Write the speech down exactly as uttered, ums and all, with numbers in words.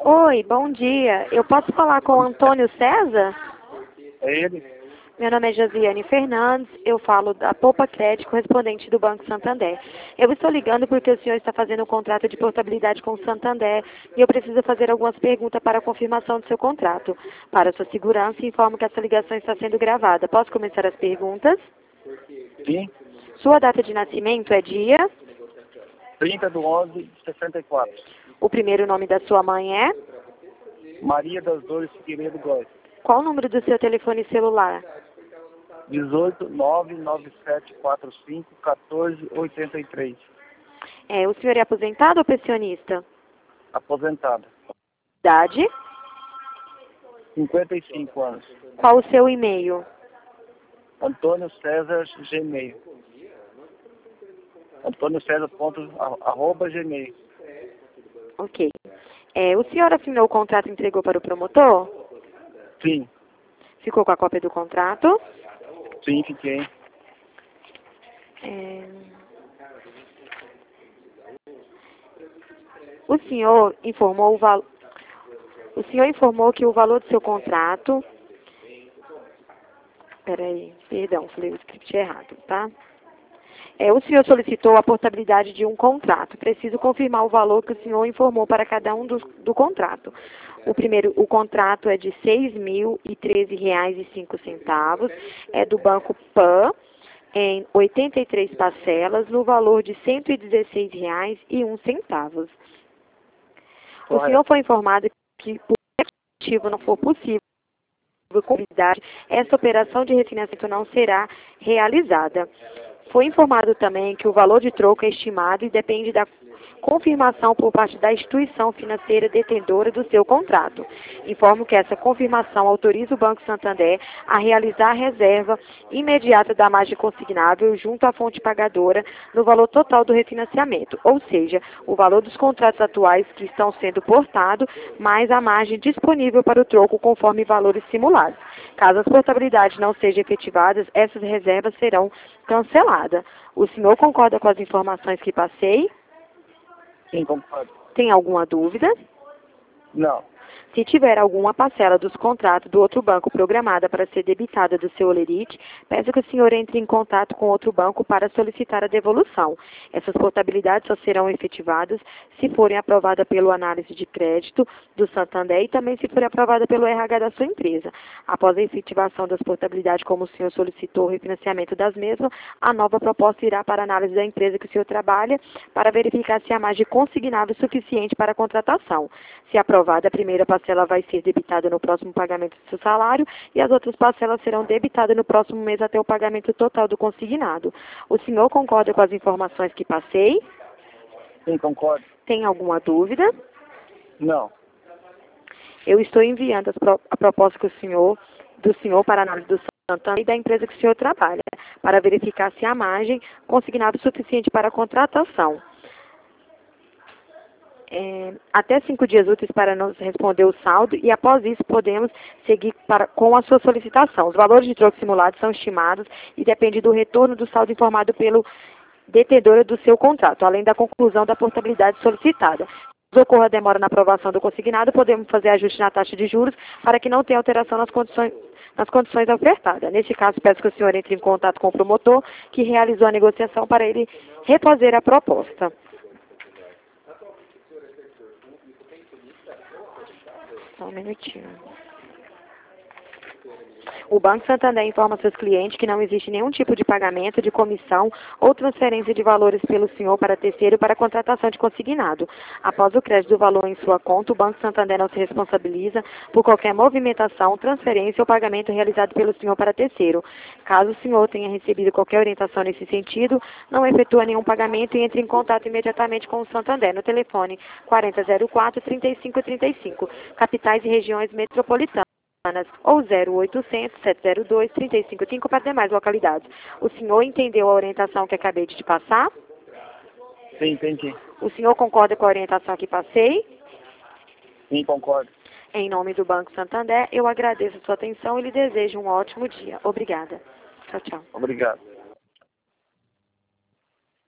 Oi, bom dia. Eu posso falar com o Antônio César? É ele? Meu nome é Josiane Fernandes, eu falo da Poupa Crédito, correspondente do Banco Santander. Eu estou ligando porque o senhor está fazendo um contrato de portabilidade com o Santander e eu preciso fazer algumas perguntas para a confirmação do seu contrato. Para sua segurança, informo que essa ligação está sendo gravada. Posso começar as perguntas? Sim. Sua data de nascimento é dia? trinta de onze de sessenta e quatro. O primeiro nome da sua mãe é? Maria das Dores Figueiredo Góes. Qual o número do seu telefone celular? dezoito, nove nove sete quatro cinco, quatorze, oitenta e três. É, o senhor é aposentado ou pensionista? Aposentada. Idade? cinquenta e cinco anos. Qual o seu e-mail? Antônio César Gmail. Antônio César ponto, arroba Gmail. Ok. É, o senhor assinou o contrato e entregou para o promotor? Sim. Ficou com a cópia do contrato? Sim, fiquei. É... O senhor informou o valor... O senhor informou que o valor do seu contrato... Peraí, perdão, falei o script errado, tá? É, o senhor solicitou a portabilidade de um contrato. Preciso confirmar o valor que o senhor informou para cada um dos, do contrato. O primeiro, o contrato é de seis mil e treze reais e cinco centavos, é do Banco Pan, em oitenta e três parcelas, no valor de cento e dezesseis reais e um centavos. O senhor foi informado que, por motivo não for possível, essa operação de refinanciamento não será realizada. Foi informado também que o valor de troco é estimado e depende da confirmação por parte da instituição financeira detentora do seu contrato. Informo que essa confirmação autoriza o Banco Santander a realizar a reserva imediata da margem consignável junto à fonte pagadora no valor total do refinanciamento, ou seja, o valor dos contratos atuais que estão sendo portados, mais a margem disponível para o troco conforme valores simulados. Caso as portabilidades não sejam efetivadas, essas reservas serão canceladas. O senhor concorda com as informações que passei? Sim, concordo. Tem alguma dúvida? Não. Se tiver alguma parcela dos contratos do outro banco programada para ser debitada do seu holerite, peço que o senhor entre em contato com outro banco para solicitar a devolução. Essas portabilidades só serão efetivadas se forem aprovadas pelo análise de crédito do Santander e também se forem aprovadas pelo R H da sua empresa. Após a efetivação das portabilidades, como o senhor solicitou o refinanciamento das mesmas, a nova proposta irá para a análise da empresa que o senhor trabalha para verificar se há margem consignável suficiente para a contratação. Se aprovada, a primeira parcela vai ser debitada no próximo pagamento do seu salário e as outras parcelas serão debitadas no próximo mês até o pagamento total do consignado. O senhor concorda com as informações que passei? Sim, concordo. Tem alguma dúvida? Não. Eu estou enviando as pro, a proposta que o senhor, do senhor para análise do Santander e da empresa que o senhor trabalha, para verificar se há margem consignável suficiente para a contratação. É, até cinco dias úteis para nos responder o saldo e após isso podemos seguir para, com a sua solicitação. Os valores de troco simulados são estimados e depende do retorno do saldo informado pelo detentor do seu contrato, além da conclusão da portabilidade solicitada. Se ocorra demora na aprovação do consignado, podemos fazer ajuste na taxa de juros para que não tenha alteração nas condições, nas condições ofertadas. Neste caso, peço que o senhor entre em contato com o promotor que realizou a negociação para ele refazer a proposta. Só um minutinho. O Banco Santander informa seus clientes que não existe nenhum tipo de pagamento, de comissão ou transferência de valores pelo senhor para terceiro para contratação de consignado. Após o crédito do valor em sua conta, o Banco Santander não se responsabiliza por qualquer movimentação, transferência ou pagamento realizado pelo senhor para terceiro. Caso o senhor tenha recebido qualquer orientação nesse sentido, não efetua nenhum pagamento e entre em contato imediatamente com o Santander no telefone quarenta zero quatro, trinta e cinco trinta e cinco, capitais e regiões metropolitanas, ou zero oitocentos, sete zero dois, três cinco cinco para demais localidades. O senhor entendeu a orientação que acabei de te passar? Sim, entendi. O senhor concorda com a orientação que passei? Sim, concordo. Em nome do Banco Santander, eu agradeço a sua atenção e lhe desejo um ótimo dia. Obrigada. Tchau, tchau. Obrigado.